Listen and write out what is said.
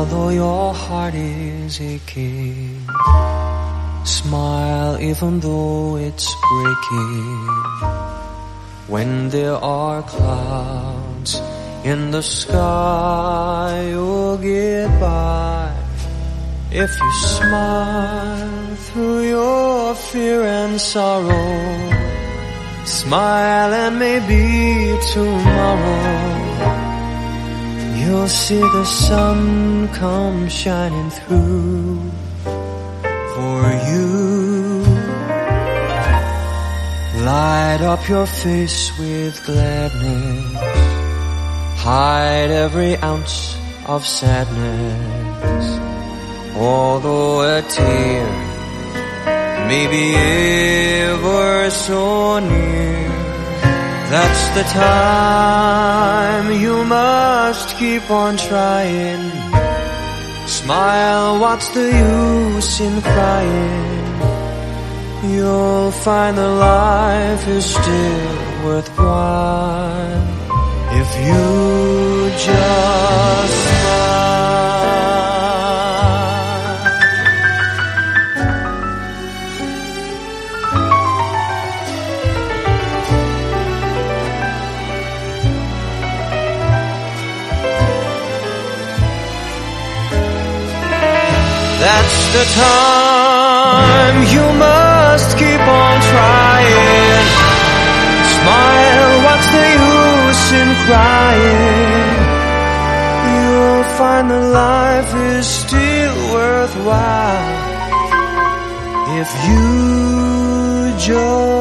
Smile though your heart is aching. Smile even though it's breaking. When there are clouds in the sky, you'll get by. If you smile through your fear and sorrow, smile and maybe tomorrow you'll see the sun come shining through for you. Light up your face with gladness. Hide every ounce of sadness. Although a tear may be ever so near, that's the time you must keep on trying. Smile, what's the use in crying? You'll find that life is still worthwhile if you just smile. That's the time you must keep on trying. Smile, what's the use in crying? You'll find that life is still worthwhile if you just